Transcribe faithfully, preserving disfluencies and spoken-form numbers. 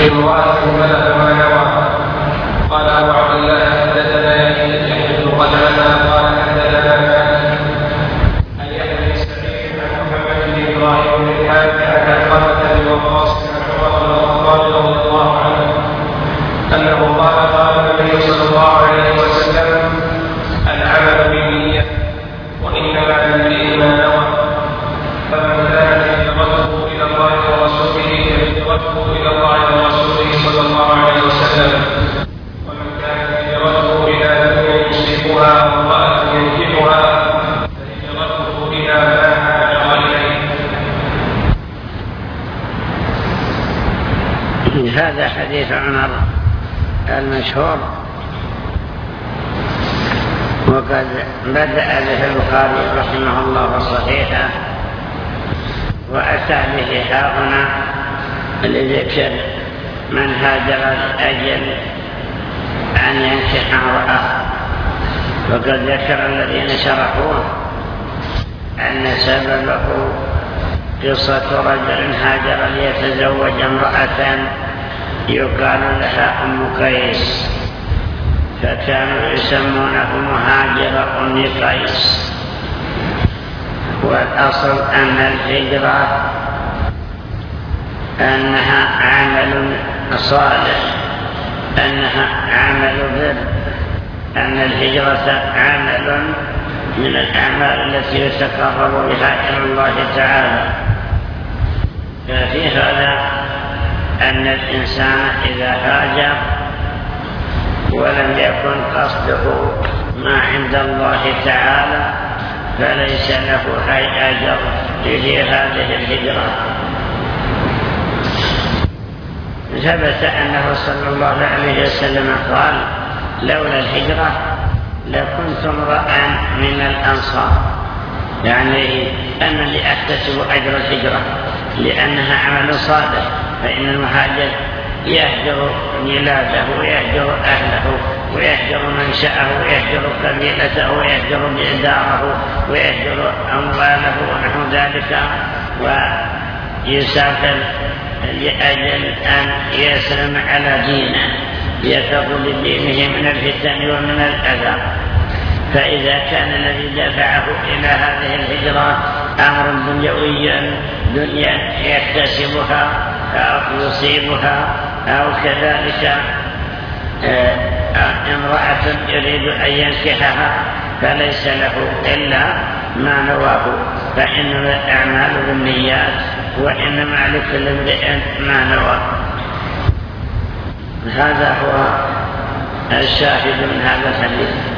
امرأة بلغ ما نوى. قال أبو عبد الله حدثنا يحيى بن قتادة قال حدثنا مالك عن يحيى بن سعيد عن محمد بن إبراهيم بن الحارث عن علقمة بن وقاص عن عمر بن الخطاب رضي الله عنه أنه قال قال النبي صلى الله عليه وسلم: العمل بالنية وإنما للمرء ما نوى، فمن كانت هجرته إلى الله ورسوله فهجرته إلى الله ورسوله صلى الله عليه وسلم، ومن كانت هجرته إلى دنيا يصيبها وامرأة ينكحها فهجرته إلى ما هاجر إليه. هذا حديث عمر المشهور، وقد بدأ به البخاري رحمه الله صحيحا، وأتى به هنا لذكر من هاجر لأجل أن ينكح امرأة. وقد ذكر الذين شرحوه أن سببه قصة رجل هاجر ليتزوج امرأة يقال لها أم قيس، فكانوا يسمونه مهاجر أم قيس. والأصل أن الهجرة أنها عمل صالح، أنها عمل بر، أن الهجرة عمل من الأعمال التي يتقرب بها إلى الله تعالى. ففي هذا أن الإنسان إذا هاجر ولم يكن قصده ما عند الله تعالى فليس له أي أجر في هذه الهجرة. ثبت أنه صلى الله عليه وسلم قال: لولا الهجرة لكنت امرأ من الأنصار، يعني أنني أحتسب أجر الهجرة لأنها عمل صالح. فإن المهاجر يهجر ميلاده ويهجر أهله ويهجر منشأه ويهجر قبيلته ويهجر داره ويهجر أمواله ونحو ذلك، ويسافر لأجل أن يسلم على دينه، يفر لدينه من الفتن ومن الأذى. فإذا كان الذي دفعه إلى هذه الهجرة أمر دنيوي، دنيا يكتسبها أو يصيبها، أو كذلك امرأة يريد أن ينكحها، فليس له إلا ما نواه، فإنما الأعمال بالنيات وإنما لكل امرئ ما نوى. هذا هو الشاهد من هذا الحديث.